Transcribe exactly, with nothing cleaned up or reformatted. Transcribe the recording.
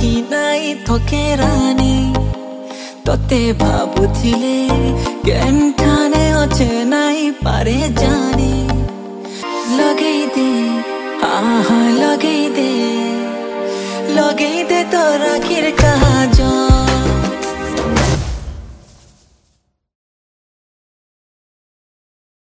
रही नाई थके रानी तोते भाबुथिले केन्ठाने अच्छे नाई पारे जानी लगेई दे हाँ हाँ लगेई दे लगेई दे तो राखिर